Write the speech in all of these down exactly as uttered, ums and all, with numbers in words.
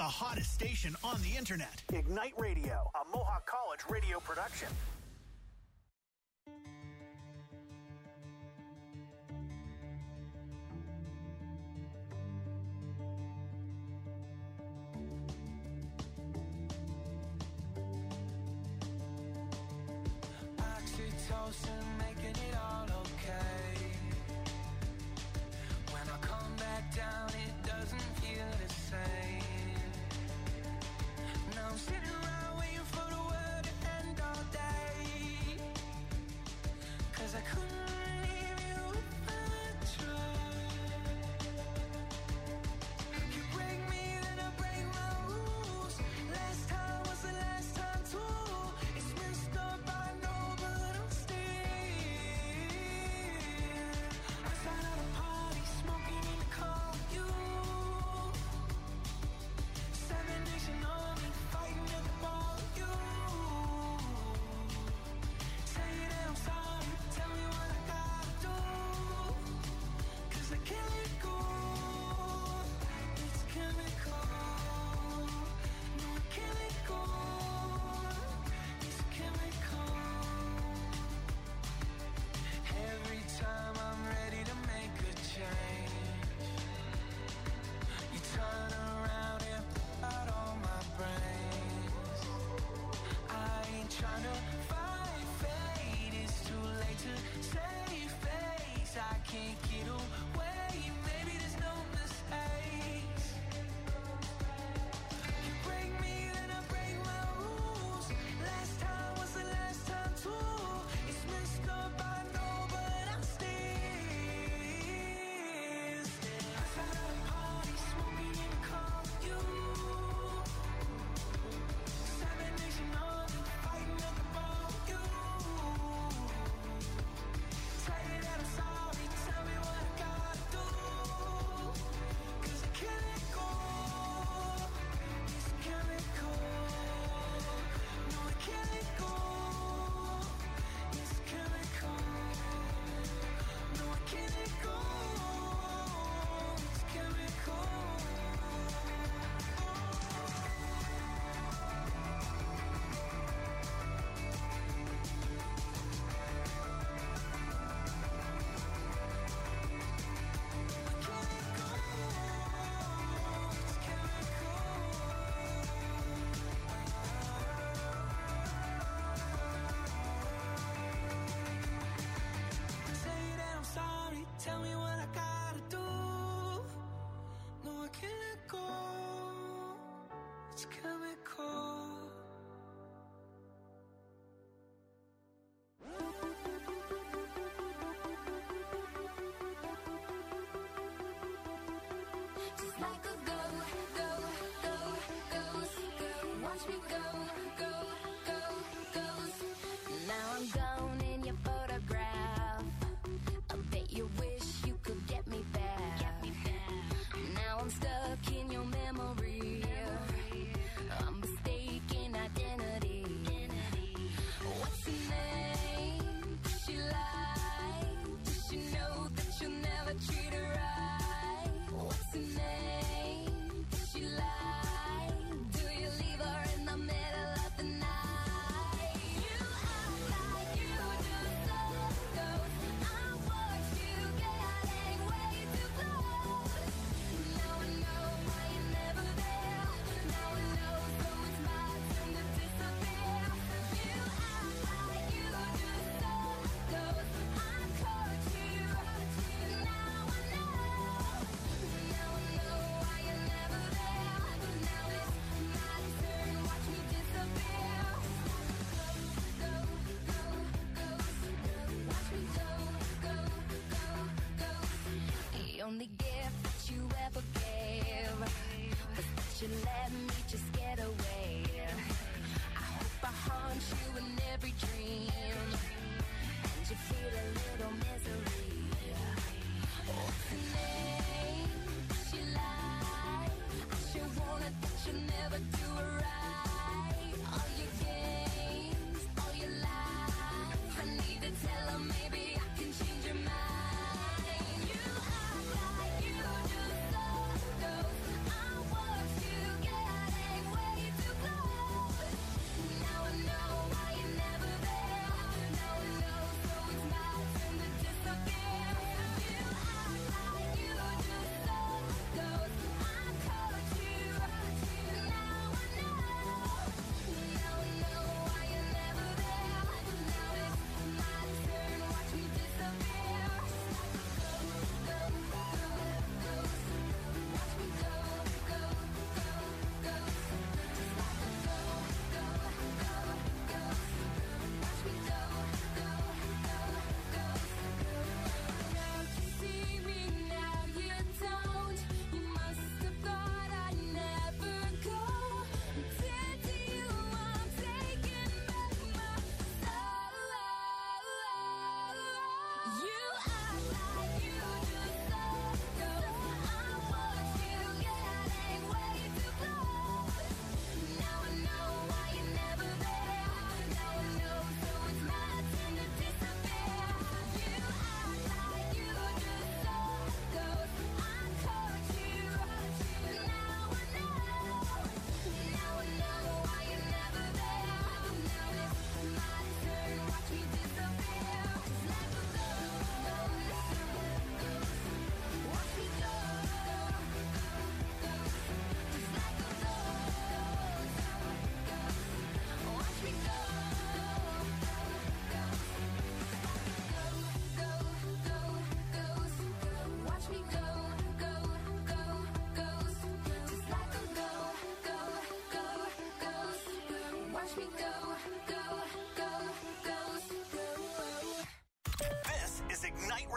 the hottest station on the internet. Ignite Radio, a Mohawk College radio production. Oxytocin, making it all okay. When I come back down, it doesn't feel the same. Now I'm sitting around waiting for the world to end all day.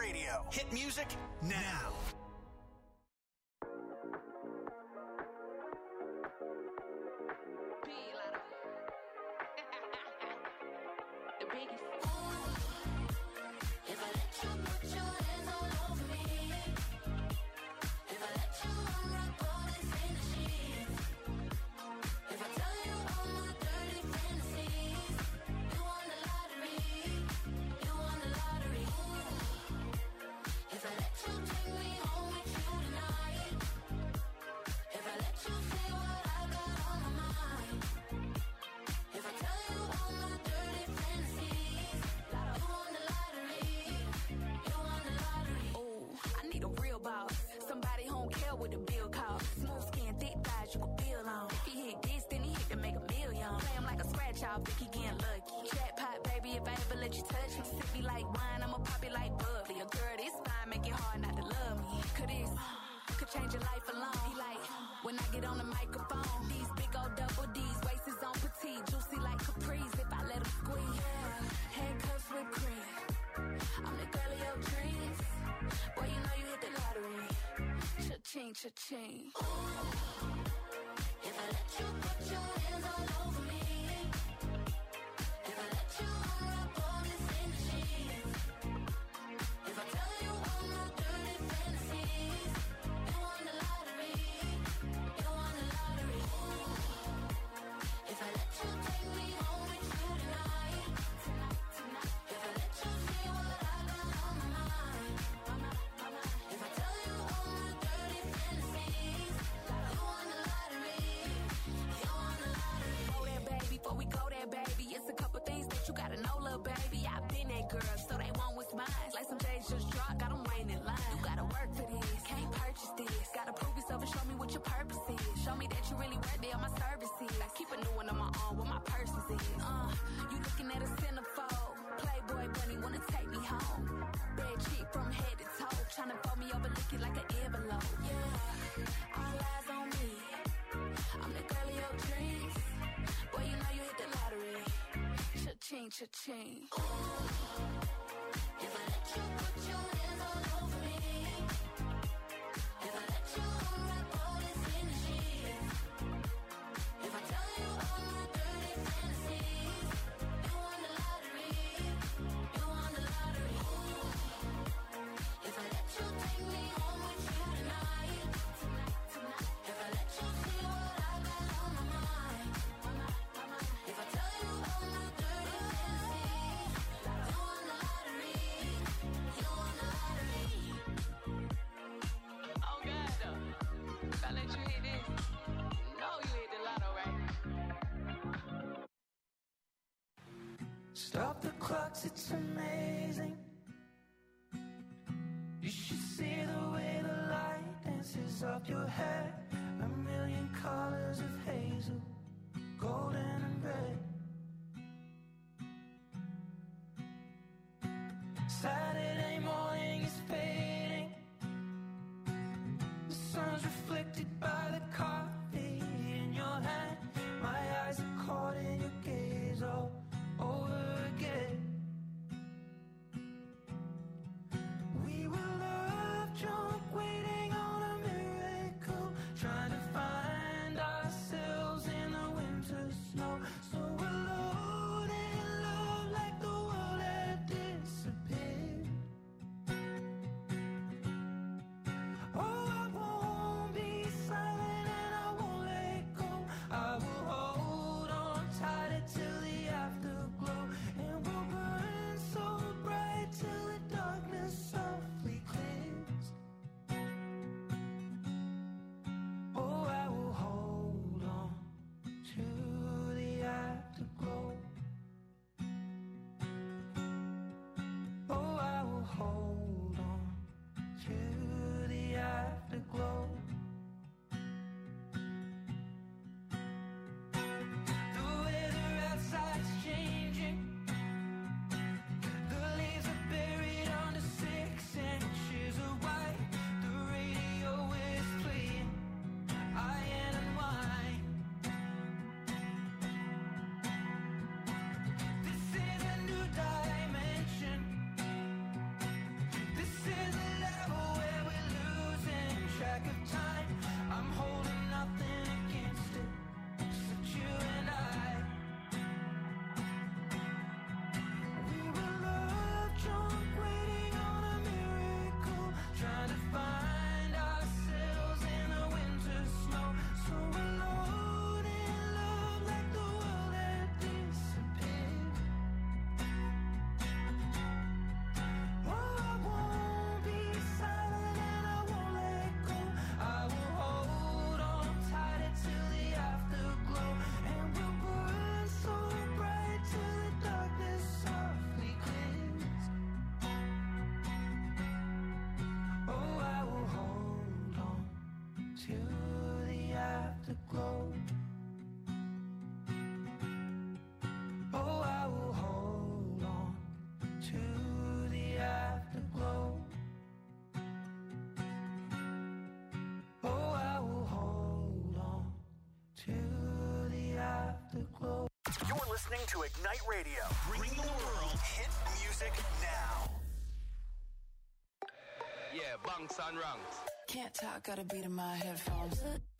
Radio. Hit music now. The biggest. If I let you put your hands all over me, if I let you unwrap all this in the sheets, if I tell you all my dirty fantasies, you won the lottery, you won the lottery. If I let you take me home with you tonight, if I let you say what I got on my mind, if I tell you all my dirty fantasies, you won the lottery, you won the lottery. Ooh, I need a real boss, somebody who don't care what the bill costs. Smooth skin, thick thighs, you can feel on. If he hit this, then he hit to make a million. Play him like a scratch off, think he getting lucky. Jackpot, baby, if I ever let you touch me. Sip me like wine, I'ma pop it like bubbly. A girl this fine, make it hard not to love me. Could this, could change your life alone. He like, when I get on the microphone, these big old double D's, waist is on petite, juicy like capris if I let him squeeze. Yeah, handcuffs with cream, I'm the girl of your dreams. Boy, you know you hit the lottery. Cha-ching, cha-ching. If I let you put your hands all over me, if I let you unwrap all this in the sheets, if I tell you all my dirty fantasies, you won the lottery, you won the lottery. If I let you take me home with you tonight, if I let you see what I got on my mind, if I tell you all my dirty fantasies, you won the lottery, you won the lottery. Go there, baby, before we go there, baby. It's a couple things that you gotta know, little baby. I've been that girl, so they want what's mine. Like some days just dropped, got them waiting in line. You gotta work for this, can't purchase this. Gotta prove yourself and show me what your purpose is. Show me that you really worth it on my services. I keep a new one on my own, what my purpose is. Uh, you looking at a centerfold. Playboy bunny wanna take me home. Bad chick from head to toe, tryna fold me over, lick it like an envelope. Yeah, all eyes on me. I'm the girl of your dreams. Boy, you know you hit the lottery. Cha-ching, cha-ching. If I let you put your hands all over me, if I let you unwrap all this in the sheets, if I tell you all my dirty fantasies, you won the lottery, you won the lottery. If I let you take me home with you tonight, if I let you see what I got on my mind, if I tell you all my dirty fantasies, you won the lottery, you won the lottery. Oh God, though. If I let you hit this, you know you hit the lotto, right? Stop the clocks, it's amazing. You should see the way the light dances up your hair. A million colors of hazel, golden and red. Saturday morning is fading. The sun's reflected by the coffee in your hand. My eyes are caught in your gaze all over again. We were love drunk, waiting on a miracle, trying to find ourselves in the winter snow. So alone in love, like the world had disappeared. to the afterglow. Oh, I will hold on to the afterglow. Oh, I will hold on to the afterglow. You're listening to Ignite Radio. Bring the world hit music now. Yeah, bunks and ranks. Can't talk, got a beat in my headphones.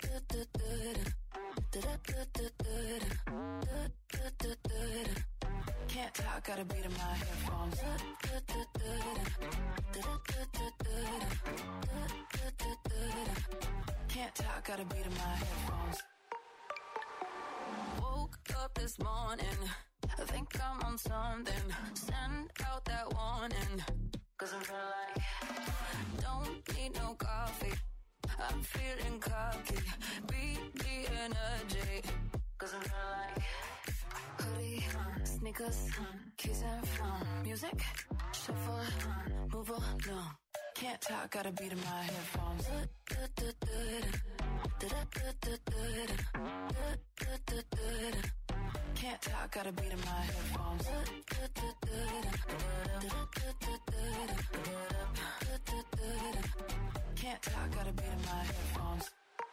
Can't talk, got a beat in my headphones. Can't talk, got a beat in my headphones. Woke up this morning, I think I'm on something. Send out that warning, cause I'm feeling like don't need no coffee. I'm feeling cocky, beat the energy, cause I'm feeling like hoodie, sneakers, keys and phone. Music, shuffle, move along. Can't talk, got a beat in my headphones. Can't talk, got a beat in my headphones. Can't talk, got a beat in my headphones.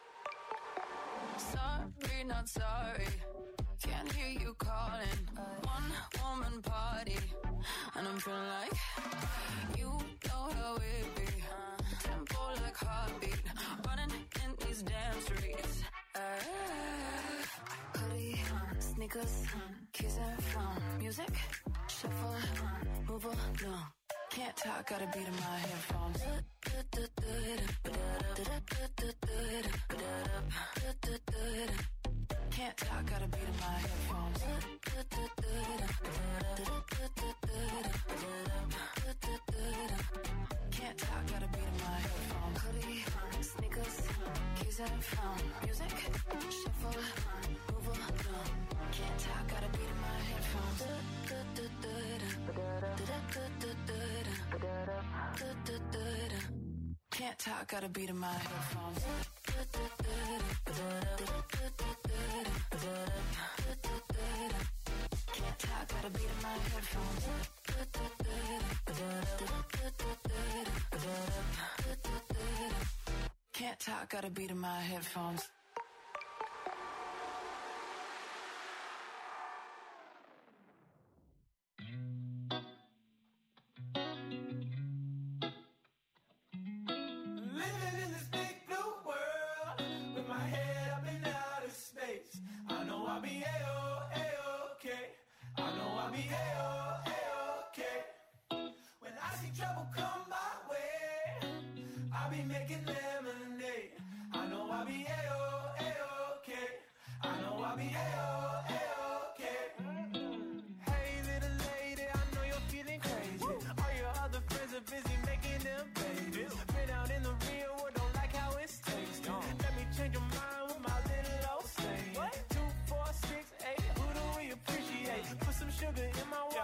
Sorry, not sorry. Can't hear you calling. One woman party, and I'm feeling like you know how it be. Tempo like heartbeat, running in these damn streets. Uh, hoodie, sneakers, keys and phone. Music, shuffle, move along. Can't talk, got a beat in my headphones. Can't talk, got a beat in my headphones. Can't talk, got a beat in my headphones. Hoodie, sneakers, keys and phone. Music, shuffle, move along. Can't talk, got a beat in my headphones. Can't talk, got a beat in my headphones. Can't talk, got a beat in my headphones. Can't talk, got a beat in my headphones. Living in this big blue world with my head up in outer space. I know I'll be A-O, A-okay. I know I'll be A-O, A-okay. When I see trouble come my way, I'll be making lemonade. I know I'll be A-O, A-okay. I know I'll be A-O, A-okay. Hey little lady, I know you're feeling crazy. All your other friends are busy making them babies. Been out in the real world, don't like how it's tasting. Let me change your mind with my little old saying. Two, four, six, eight, who do we appreciate? Put some sugar in my water.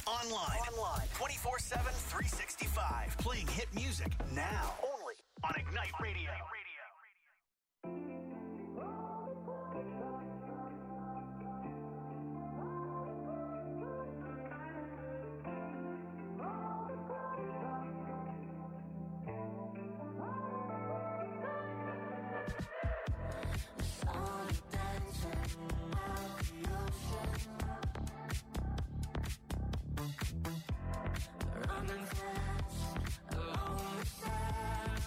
Online. Online. twenty-four seven, three sixty-five. Playing hit music now. Only on Ignite Radio. Running fast along the sand.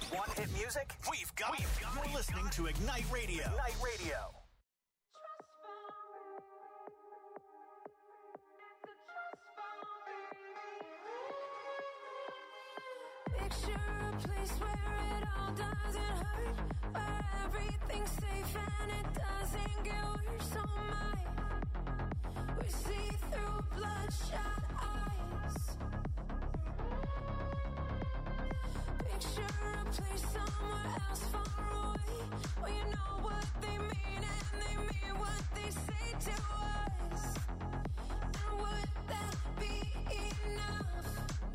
Want hit music? We've got it. You're listening to Ignite Radio. Ignite Radio. Picture a place where it all doesn't hurt, where everything's safe and it doesn't get worse. Oh my, we see through bloodshot eyes. Picture a place somewhere else far away, where you know what they mean and they mean what they say to us. And would that be enough?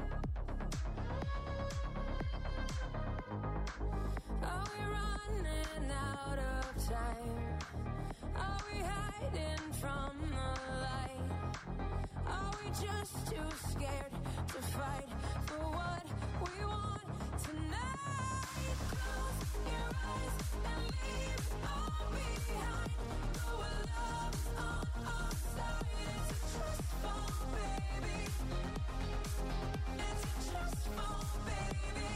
Are we running out of time? Are we hiding from the light? Are we just too scared to fight for what we want tonight? Close your eyes and leave it all behind. Know our love's on our side. It's a trust fall, baby. It's a trust fall, baby.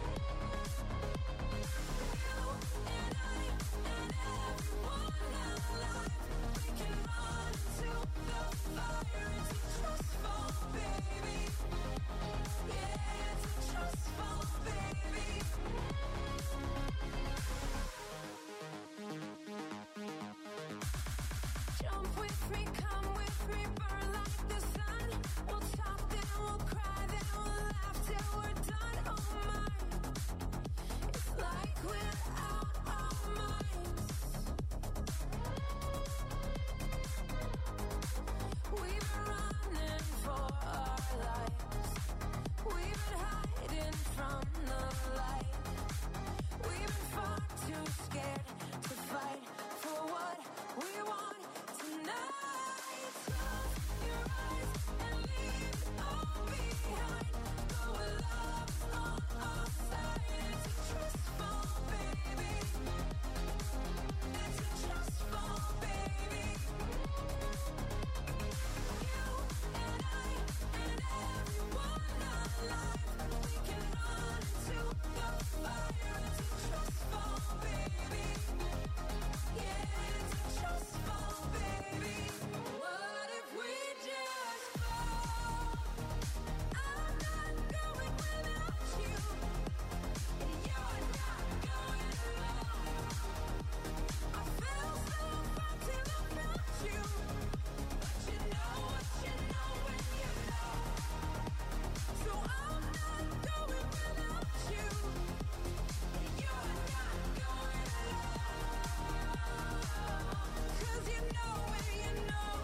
You and I and everyone alive, we can run to the fire. It's a trust fall, baby. Yeah, it's a trust fall, baby. Jump with me, come with me, burn like the sun. We'll talk, then we'll cry, then we'll laugh till we're done. Oh my, it's like we're out our minds. We've been running for our lives. We've been hiding from the light. We've been far too scared to fight for what we want tonight. Close your eyes and leave it all behind. Know our love's on our side. It's a trust fall, baby. It's a trust fall, baby. You and I and everyone alive, we can run to the fire. It's a trust fall, baby. Yeah, it's a trust fall, baby. What if we just fall? I'm not going without you, and you're not going alone. I feel so far till I found you, but you know what you know when you know. So I'm not going without you, and you're not going alone. 'Cause you know when you know.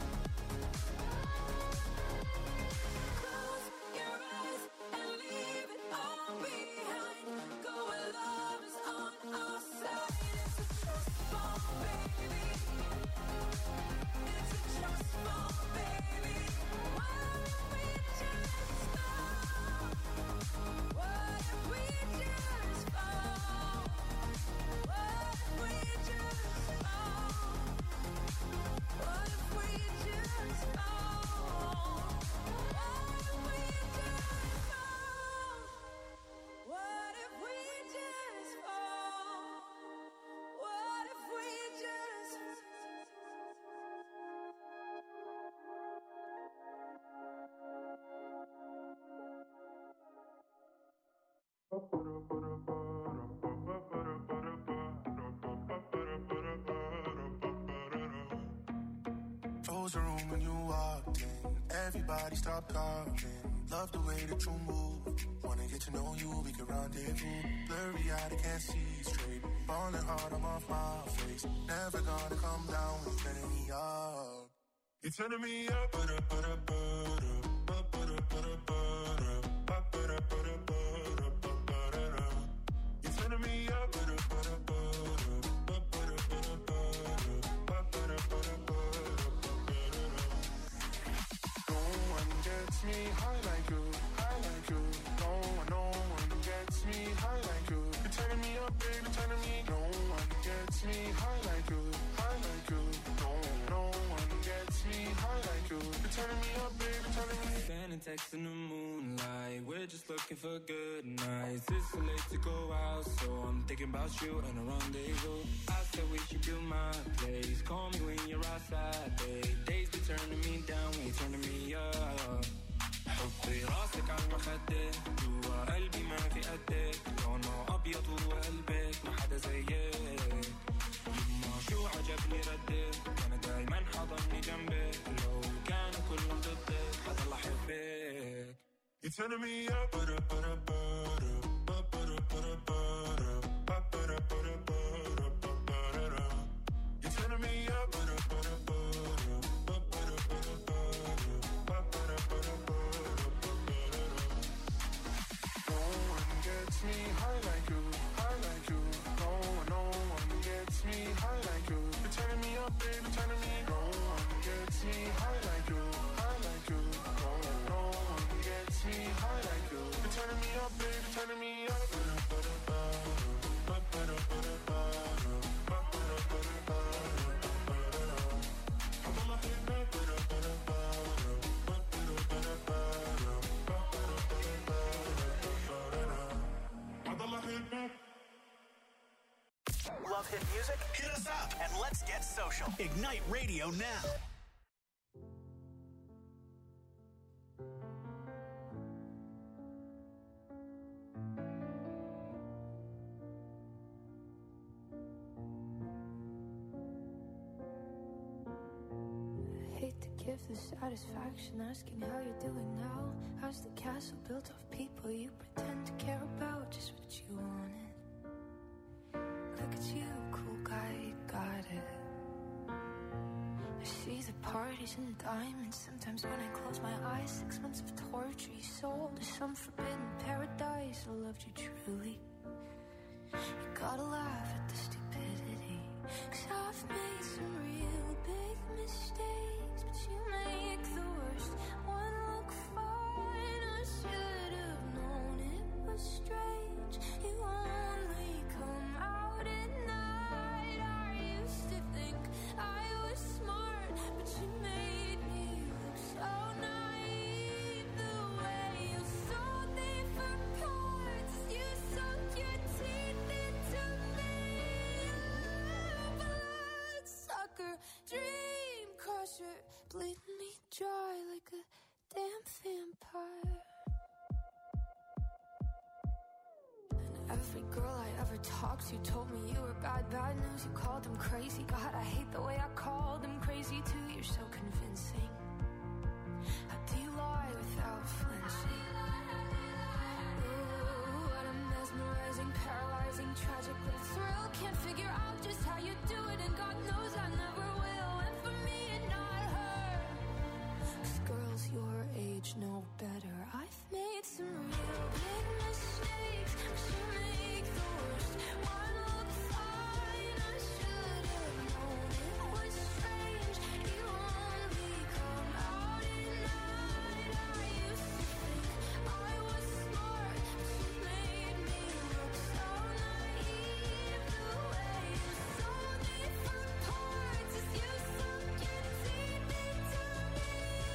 Close your eyes and leave it all behind. Go where love is on our side. It's a trust fall, baby. It's a trust fall, baby. What if we just fall? What if we just fall? What if we just fall? What if we just fall? What if we just fall? What if we just fall? What if we just Close the room when you walked in. Everybody stop talking. Love the way that you move. Wanna get to know you, we can rendezvous. Blurry eyed, I can't see straight. Falling hard, I'm off my face. Never gonna come down when you're turning me up. You're turning me up. Ba-da, ba-da, ba-da, ba-da, ba-da, ba-da, ba-da, ba-da, ba-da, ba-da. You're turning me up. Ba-da, ba-da, ba-da, ba-da, ba-da, ba-da, ba-da, ba-da, ba-da. No one gets me high like you, high like you. No one, no one gets me high like you. You're turning me up, baby, turning me. No one gets me high like you, high like you. No, no one gets me high like you. You're turning me up, baby, turning me. Sending texts in the moonlight. We're just looking for good nights. It's so late to go out thinking about you and a rendezvous. I said we should do my place. Call me when you're outside, babe. Days be turning me down when you turning me up. حطي راسك على المخدة جوا قلبي ما في قدك لونه أبيض وقلبك ما حدا زيك يما شو عجبني ردك أنا دايما حضني جنبك لو كانوا كلهم ضدك حضل أحبك. You're turning me up, but up, but up, but up, but up, but up, but up, but up, but up, but up, but up. You're turning me up, but up, but up, but up, but up, but up, but up, but up, but up. No one gets me high like you, high like you. No one, no one gets me high like you. You're turning me up, baby, turning me. No one gets me high like you, high like you. No one, no one gets me high like you. You're turning me up, baby, turning me up. Love hit music? Hit us up and let's get social. Ignite Radio now. Hate to give the satisfaction asking how you're doing now. How's the castle built of people you pretend to care about? Just what you wanted. Look at you, cool guy, you got it. I see the parties and diamonds. Sometimes when I close my eyes, six months of torture you sold to some forbidden paradise. I loved you truly. You gotta laugh at the stupidity, 'cause I've made some real big mistakes, but you make the worst one look fine. I should have known it was strange. You only come out at night. I used to think I was smart, but you made me look so naive. The way you sold me for parts, you sunk your teeth into me. Blood sucker, dream crusher, bleeding me dry like a damn vampire. Every girl I ever talked to told me you were bad, bad news. You called them crazy. God, I hate the way I called them crazy too. You're so convincing. How do you lie without flinching? Ooh, what a mesmerizing, paralyzing, tragic little thrill. Can't figure out just how you do it, and God knows I never will. And for me and not her, 'cause girls your age know better. I've made some real big mistakes, 'cause you make the worst one look fine. I should have known it was strange. You only come out at night. I used to think I was smart, but you made me look so naive. The way you sold me for parts is you sunk your teeth into me.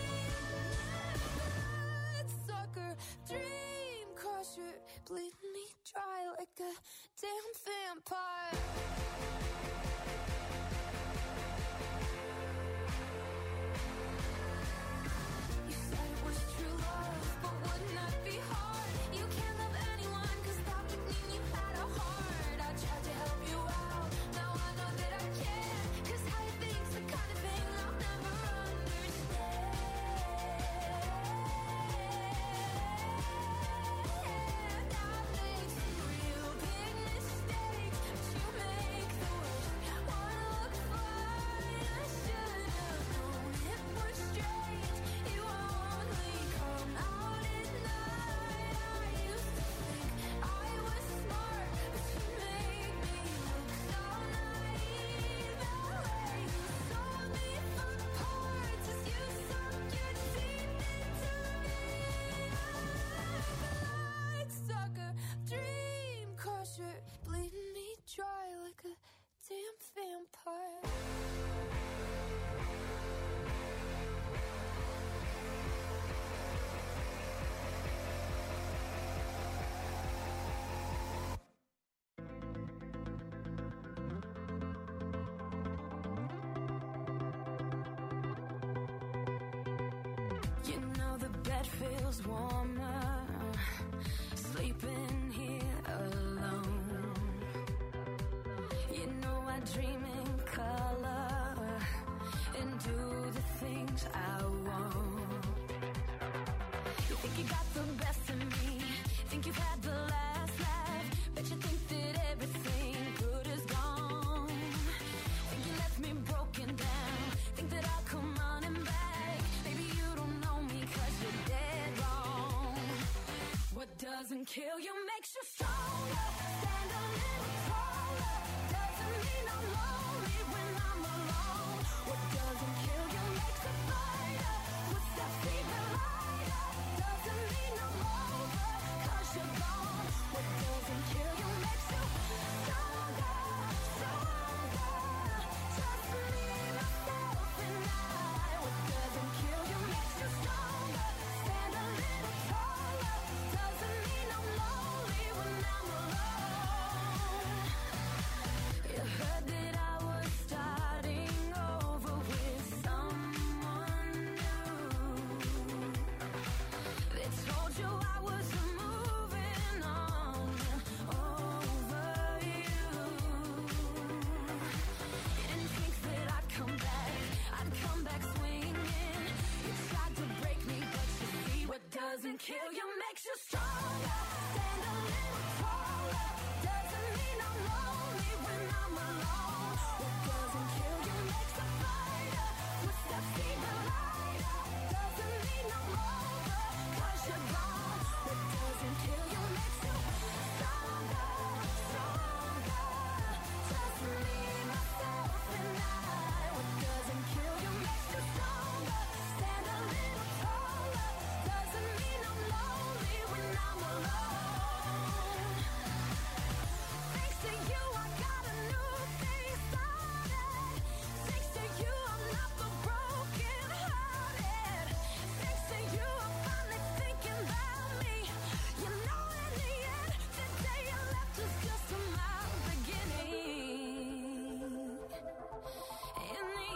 Bloodsucker, dream crusher, bleeding me dry like a damn vampire. You said it was true love, but wouldn't that be hard? You can't love anyone, 'cause that would mean you had a heart. I tried to help you out, now I know that I can't, 'cause how you think's the kind of thing I'll never understand. I've made some real big mistakes, but you made bed feels warmer, sleeping here alone. You know I dream in color and do the things I want. You think you got the best of me, think you've had the last laugh, bet you think that everything good is gone. Think you left me broken down, think that I'll come running back. Maybe you don't know me cause you're dead wrong. What doesn't kill you makes you stronger. Stand a little taller. Doesn't mean I'm lonely when I'm alone. What doesn't kill you makes a fighter. Footsteps even lighter. Doesn't mean I'm over cause you're gone. What doesn't kill you makes you stronger, stronger. Just me, myself, and I. What doesn't kill you makes you stronger. Stand a little taller. Doesn't mean I'm lonely when I'm alone. You heard that I was starting over with someone new. They told you I was moving on over you. You didn't think that I'd come back, I'd come back swinging. You tried to break me, but you see what doesn't kill you makes you stronger. Stand a little taller. Doesn't mean I'm lonely when I'm alone. What doesn't kill you makes a fighter. Footsteps even lighter. Doesn't mean I'm over cause you're gone. What doesn't kill you makes you stronger, stronger. Just me, myself, and I. What doesn't kill you makes you stronger. Stand a little taller. Doesn't mean I'm lonely when I'm alone. Thanks to you, I got a new thing started. Thanks to you, I'm not the broken hearted. Thanks to you, I'm finally thinking about me. You know, in the end, the day you left was just my beginning. In the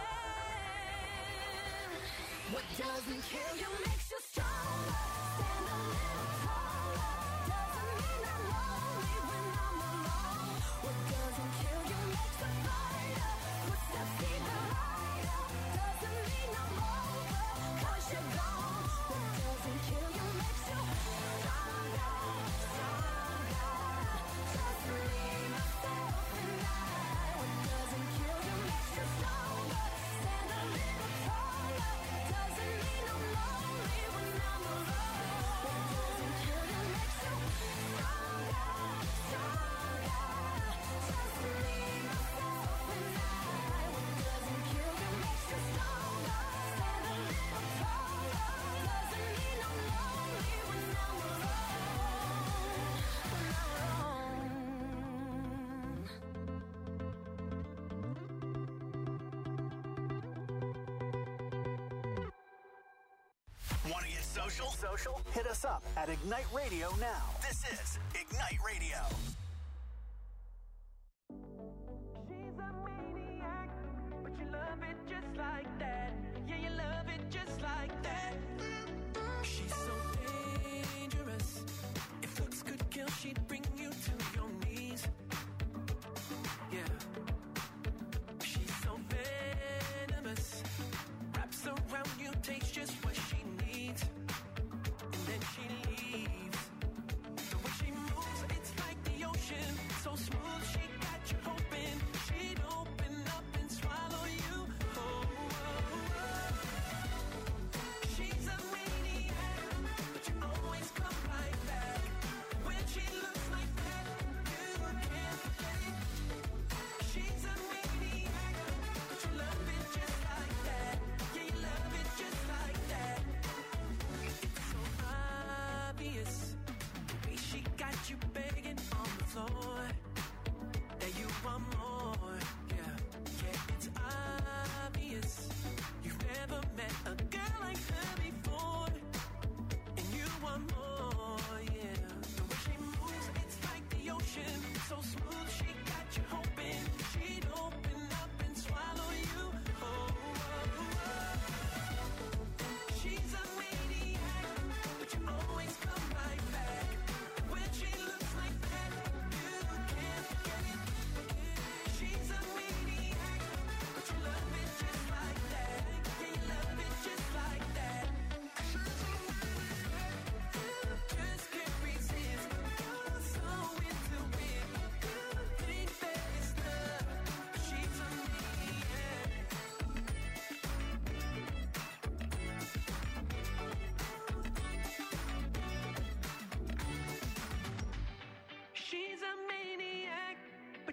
end, what doesn't kill you makes you stronger. Stand a little taller. Doesn't mean I'm lonely when I'm alone. What doesn't kill you makes a fighter. Footsteps even lighter. Doesn't mean I'm over cause you're gone. What doesn't kill you makes you stronger, stronger. Just me, myself, and I. What doesn't kill you makes you stronger. Stand a little taller. Doesn't mean I'm lonely when I'm alone. What doesn't kill you makes you stronger, stronger. Just me, myself, and I. What doesn't kill you makes you stronger. Stand a little taller. Doesn't mean I'm lonely when I'm alone. When I'm Want to get social? Social? Hit us up at Ignite Radio now. This is Ignite Radio. She's a maniac, but you love it just like that. Yeah, you love it just like that. She's so dangerous. If looks could kill, she'd bring you to your knees. Yeah. She's so venomous. Wraps around you, takes just what she needs. And then she leaves. The way she moves, it's like the ocean. So smooth, she got you hoping she'd open up and swallow you. Oh, oh, oh. She's a maniac, but you always come right back. When she looks like that, you can't forget it. She's a maniac, but you love it just like that. Yeah, you love it just like that. It's so obvious, the way she got you begging on the floor. That you want more, yeah, yeah, it's obvious. You've never met a girl like her before. And you want more, yeah. The way she moves, it's like the ocean. So smooth, she got you hoping she'd open up and swallow you. Oh, oh, oh. She's a maniac,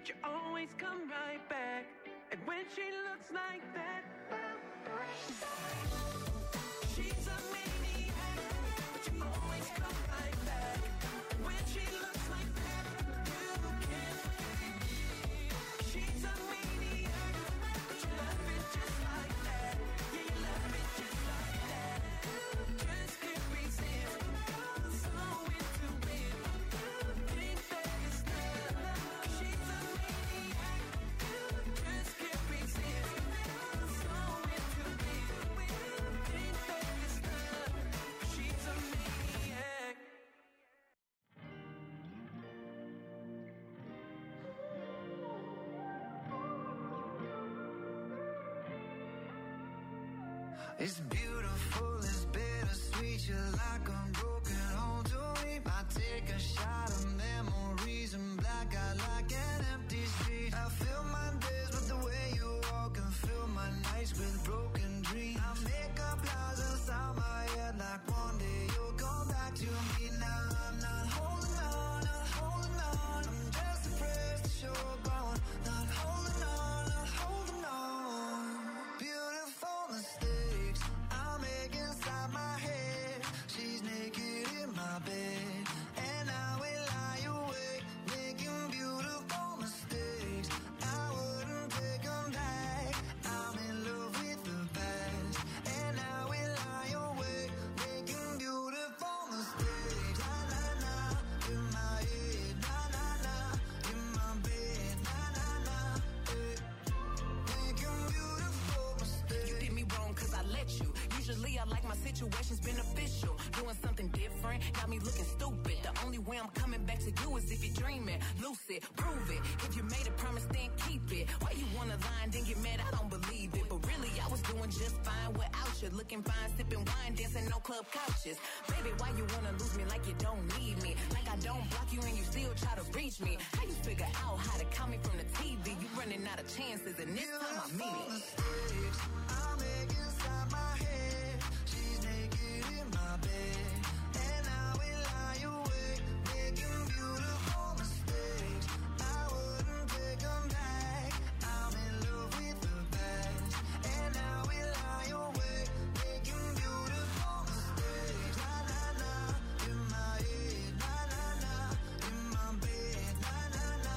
but you always come right back. And when she looks like that, she's a maniac, but you always come right back. And when she looks like that, you can't leave. She's a maniac, but you love it just like that. Yeah, you love it just like that. Just can't resist. So into it. Think that it's love. She's a maniac. Just can't resist. So into it. Think that it's love. She's a maniac. It's beautiful, it's bittersweet. You're like a broken home to me. I take a shot of memories and black out like an empty street. I fill my days with the way you walk and fill my nights with broken dreams. I make up lies inside my head like one day you'll come back to me. Now I'm not holding on, not holding on. I'm just afraid to show up on. Not holding on, not holding on. Beautiful mistakes I make inside my head. She's naked in my bed, and I will lie awake, making beautiful mistakes. I wouldn't take them back. I'm in love with the past, and I will lie awake, making beautiful mistakes. Na na na, in my head, na na na, in my bed, na na na, eh. Making beautiful mistakes. You did me wrong cause I let you. Usually I like my situations beneficial. Doing something different got me looking stupid. The only way I'm coming back to you is if you're dreaming. Lucid, prove it. If you made a promise, then keep it. Why you wanna lie and then get mad? I don't believe it. But really, I was doing just fine without you. Looking fine, sipping wine, dancing on club couches. Baby, why you wanna lose me like you don't need me? Like I don't block you and you still try to reach me. How you figure out how to call me from the T V? You running out of chances and this time I mean it. Mistakes I make inside my head. She's naked in my bed, and I will lie awake, making beautiful mistakes. I wouldn't take them back. I'm in love with the past, and I will lie awake, making beautiful mistakes. Na na na, in my head, na na na, in my bed, na na na,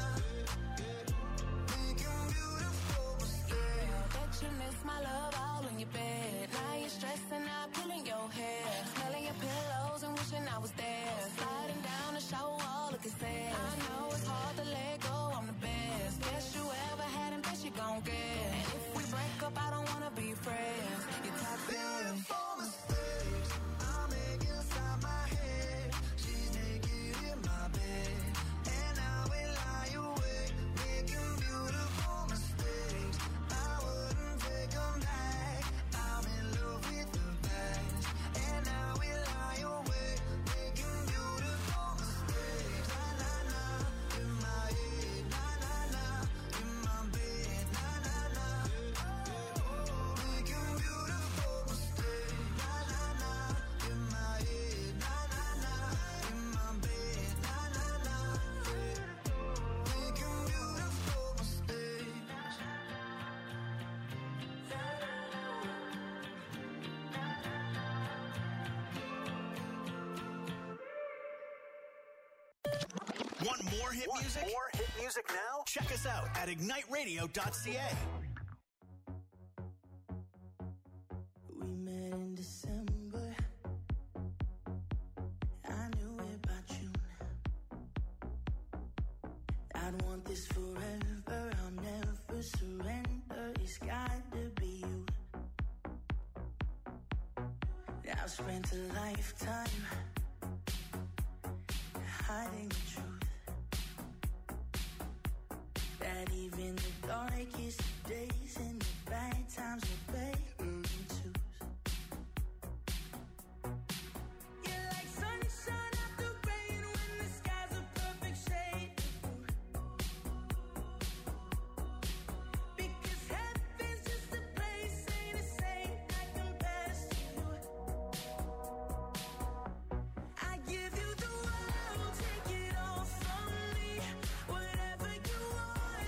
making beautiful mistakes. Bet you miss my love all in your bed. Now you're stressing out, pulling your hair, smelling your pillows and wishing I was there. Sliding down the shower wall, looking sad. I know it's hard to let go, I'm the best. Best you ever had and best you gon' get. And if we break up, I don't wanna be friends. You toxic. Beautiful mistakes I make inside my head. She's naked in my bed, and I will lie awake, making beautiful mistakes. I wouldn't take them back. I'm in love with the past, and I will lie awake, making beautiful mistakes. Na na na, in my head, na na na, in my bed, na na na, making beautiful mistakes. Na na na, in my head, na na na, in my bed, na na na, making beautiful mistakes. Want more hit music? More hit music now? Check us out at ignite radio dot c a. We met in December. I knew it by June. I'd want this forever. I'll never surrender. It's got to be you. I've spent a lifetime hiding the truth. That even the darkest days and the bad times are better than twos. You're like sunshine after rain when the sky's a perfect shade of blue. Because heaven's just a place, ain't a saint I can pass to you. I give you the world, take it all from me. Whatever you want,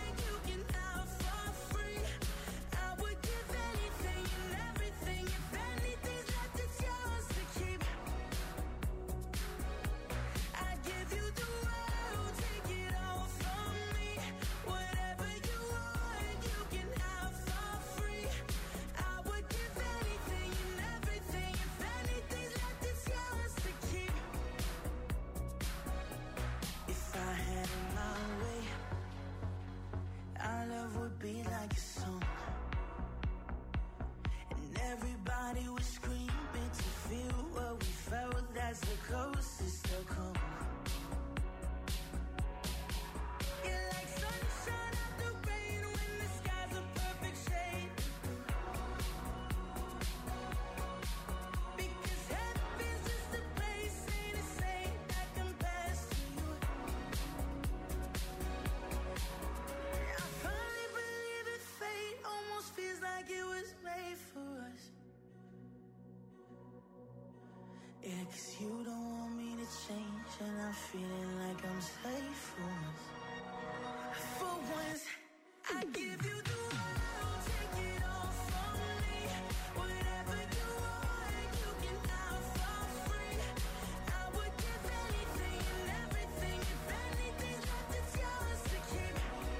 Yeah, 'cause you don't want me to change, and I'm feeling like I'm safe for once. For once, I give you the world, take it all from me. Whatever you want, you can have for free. I would give anything and everything. If anything's left, it's yours to keep.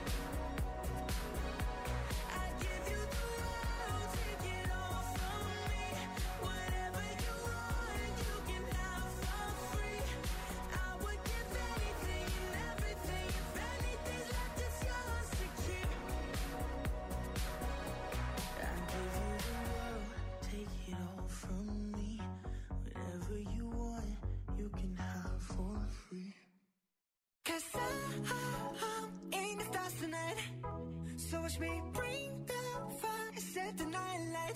I give you the world, take it all from me. Whatever you want, you can have for free. I would give anything and everything. If anything's left, it's yours to keep. I give you the world, take it all from me. Whatever you want, you can have for free. 'Cause I, I'm in the stars tonight. So watch me bring the fire, set the night light.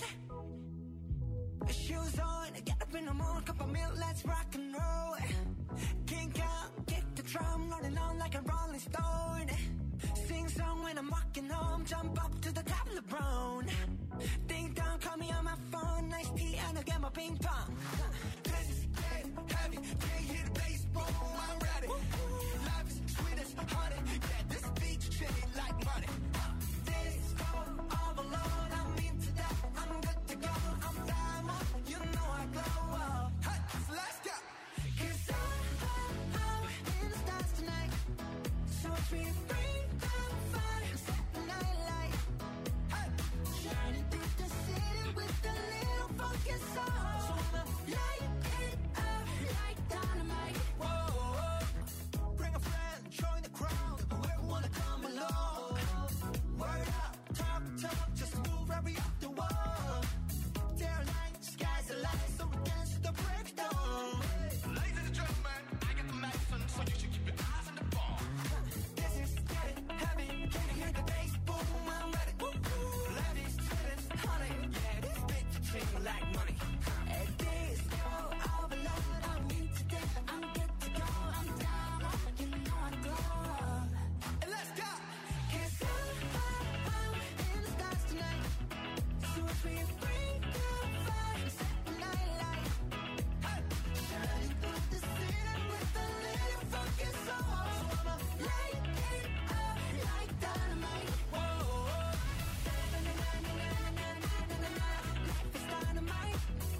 Shoes on, get up in the morning, cup of milk, let's rock and roll. Kink out, kick the drum, rolling on like a rolling stone. Sing song when I'm walking home, jump up to the top of the brown. Ding dong, call me on my phone, nice tea and I'll get my ping pong. This is getting heavy, can't hear the bass, boom, I'm ready. Life is sweet as honey, yeah, this beat chain like money. This go all alone, I'm into that, I'm good to go, I'm diamond, you know I glow up. Hey, so let's go. 'Cause I, I, I'm in the stars tonight. So watch me bring the fire, set the night light. Hey, shining through the city with a little funky soul. So I'ma light it up like dynamite. Whoa, bring a friend, join the crowd, whoever wanna come along. Word up, talk, talk, just move right up the wall. There are lights, skies are light, so we dance to the breakdown. Ladies and gentlemen, I got the medicine, so you should keep your eyes on the ball. This is getting heavy, can you hear the bass, boom, I'm ready. Levi's spinning, honey, yeah, this bitch chain like money. And this go all alone, I'm into that, I'm good to go, I'm down, you know I glow up. And let's go. 'Cause I, I, I'm in the stars tonight. So if we bring the fire, set the night light. Hey, shining through the city with a little funky soul. So I'ma light it up like dynamite. Whoa, life is dynamite.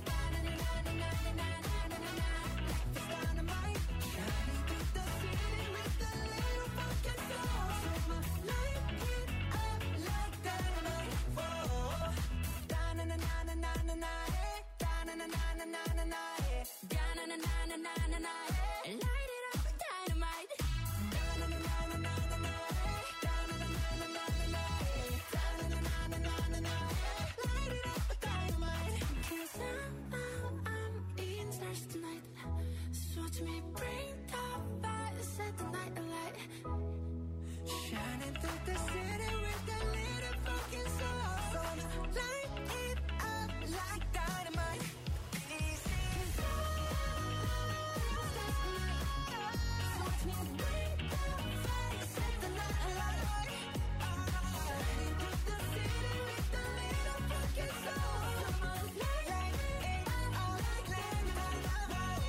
Life is dynamite. Shining through the city with a little funky soul. So I'ma light it up like dynamite. Whoa, da-na-na-na-na-na-na, eh. Da-na-na-na-na-na-na, eh. Da-na-na-na-na-na-na, eh. Light it up with dynamite. Da-na-na-na-na-na-na, eh. Da-na-na-na-na-na-na, eh. Da-na-na-na-na-na-na, eh. Light it up with dynamite. 'Cause I'm, I'm, I'm in stars tonight. So watch me bring the fire, set the night alight. Shining through the city with a little fucking soul. So light it up like dynamite. Easy. 'Cause I'm in stars tonight. So watch me bring the fire, set the night alight. Shining through the city with a little fucking soul. So light it up like dynamite.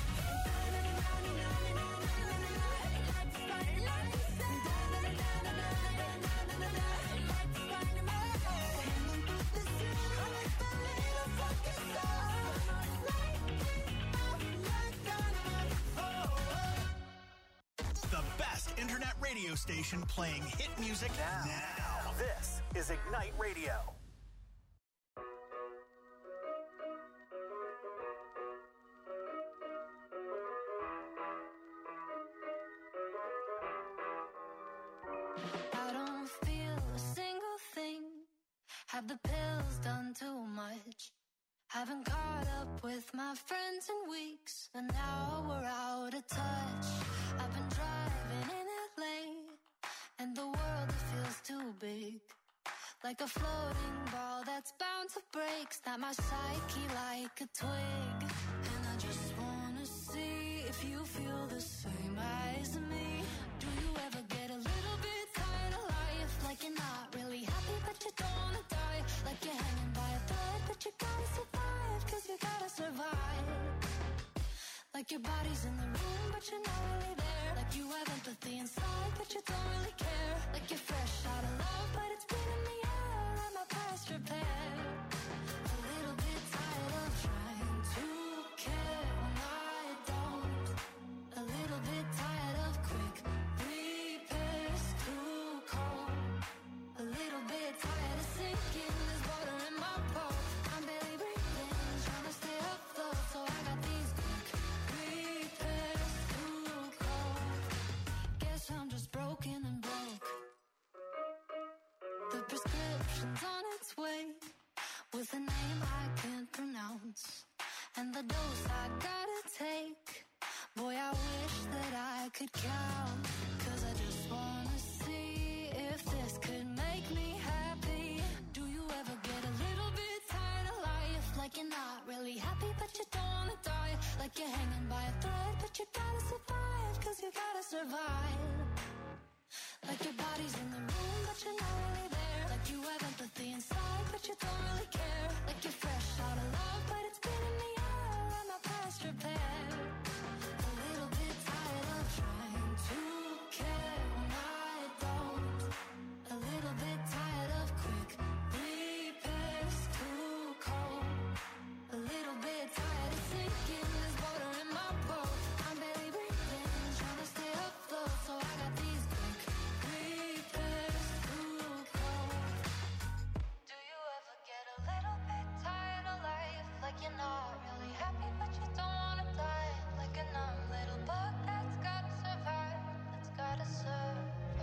The best internet radio station playing hit music now. now. This is Ignite Radio. I don't feel a single thing. Have the pills done too much? Haven't caught up with my friends in weeks, and now we're out of touch. I've been driving in L A, and the world it feels too big. Like a floating ball that's bound to break. Snap my psyche like a twig. And I just wanna see if you feel the same as me. Do you ever get a little bit tired of life? Like you're not really happy but you don't wanna die. Like you're hanging by a thread but you gotta survive. Cause you gotta survive. your body's in the room, but you're not really there. Like you have empathy inside, but you don't really care. Like you're fresh out of love, but it's been in the air. Let my past repair. A little bit tired of trying to care when I don't. A little bit tired of quick repairs, too cold. A little bit tired of sinking, there's water in my pole. I'm barely breathing, trying to stay afloat, so I got these quick repairs, too cold. Guess I'm just broken and broke. The prescription's on its way, with a name I can't pronounce, and the dose I gotta take. Boy, I wish that I could count, 'cause I just wanna see if this could make me happy. Do you ever get a little bit tired of life? Like you're not really happy, but you don't wanna die. Like you're hanging by a thread, but you gotta survive, 'cause you gotta survive. Like your body's in the room, but you're not really there. Like you have empathy inside, but you don't really care. Like you're fresh out of love, but it's been in the air. Let my past repair. A little bit tired of trying to care when I don't. A little bit tired of quick repairs, too cold. A little bit tired of sinking, there's water in my boat. I'm barely breathing, trying to stay afloat, so I got these quick repairs, too cold. Do you ever get a little bit tired of life? Like you're not really happy, but you don't wanna die. Like a numb little bug that's gotta survive, that's gotta survive.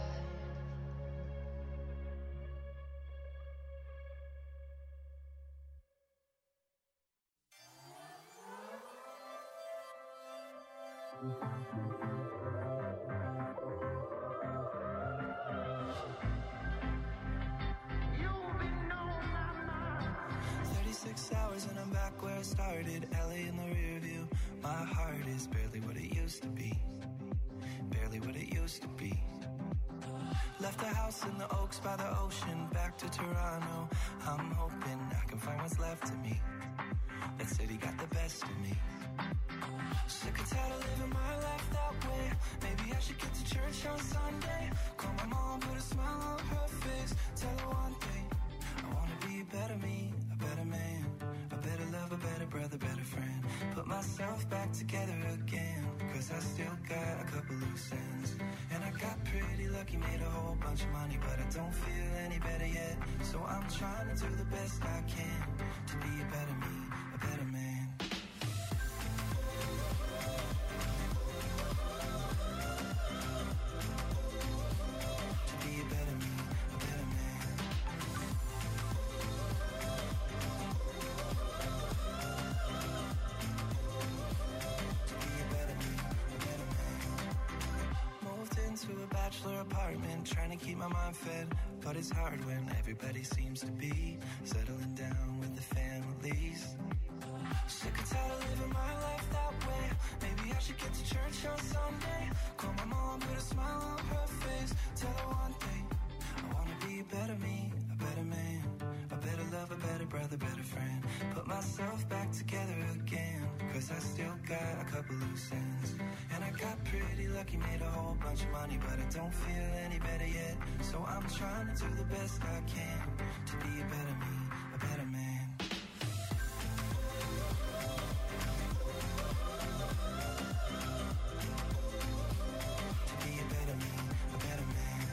thirty-six hours and I'm back where I started. L A in the rear view. My heart is barely what it used to be. Barely what it used to be. Left the house in the Oaks by the ocean. Back to Toronto. I'm hoping I can find what's left of me. That city got the best of me. Sick and tired of living my life that way. Maybe I should get to church on Sunday. Call my mom, put a smile on her face. Tell her one thing, I wanna be a better me, a better man, a better lover, better brother, better friend. Put myself back together again, 'cause I still got a couple loose ends. And I got pretty lucky, made a whole bunch of money, but I don't feel any better yet. So I'm trying to do the best I can to be a better me, a better man. To be a better me, a better man. To be a better me, a better man. Moved into a bachelor apartment, trying to keep my mind fed. But it's hard when everybody seems to be settling down with the families. Sick and tired of living my life that way. Maybe I should get to church on Sunday. Call my mom, put a smile on her face. Tell her one thing, I wanna be a better me, a better man, a better lover, better brother, better friend. Put myself back together again, 'cause I still got a couple loose ends. And I got pretty lucky, made a whole bunch of money, but I don't feel any better yet. So I'm trying to do the best I can to be a better me, a better man. To be a better me, a better man.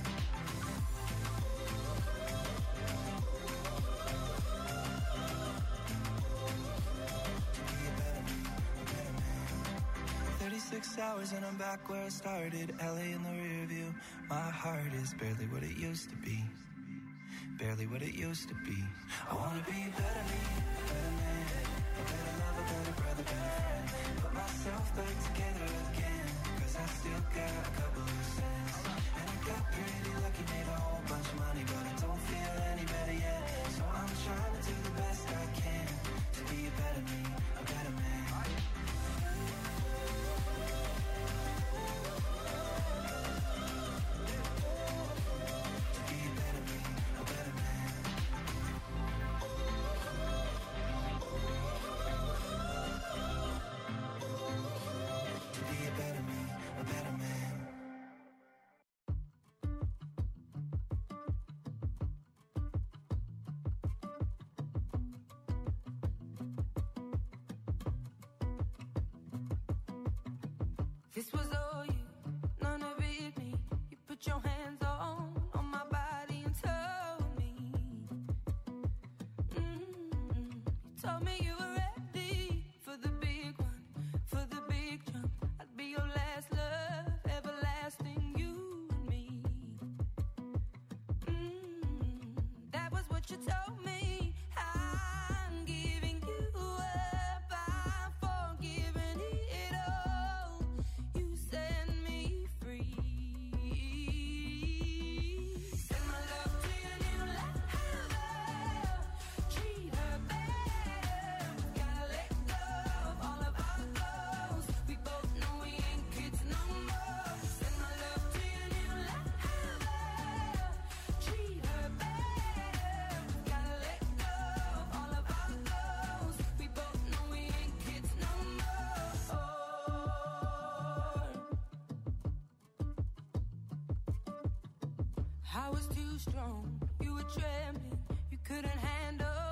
To be a better me, a better man. thirty-six hours and I'm back where I started. L A in the rear view. My heart is barely what it used to be. Barely what it used to be. I wanna be a better me, a better man, a better lover, better brother, better friend. Put myself back together again, 'cause I still got a couple loose ends. And I got pretty lucky, made a whole bunch of money, but I don't feel any better yet. So I'm trying to do the best I can to be a better me, a better man. This was all you, none of it me. You put your hands on, on my body and told me. Mm-hmm. You told me you were ready for the big one, for the big jump. I'd be your last love, everlasting, you and me. Mm-hmm. That was what you told me. I'm giving you up, I'm forgiving it all. You set me free. Send my love to your new lover. Treat her better. Gotta let go of all of our goals. We both know we ain't kids no more. Send my love to your new lover. Treat her better. Gotta let go of all of our goals. We both know we ain't kids no more. I was too strong, you were trembling, you couldn't handle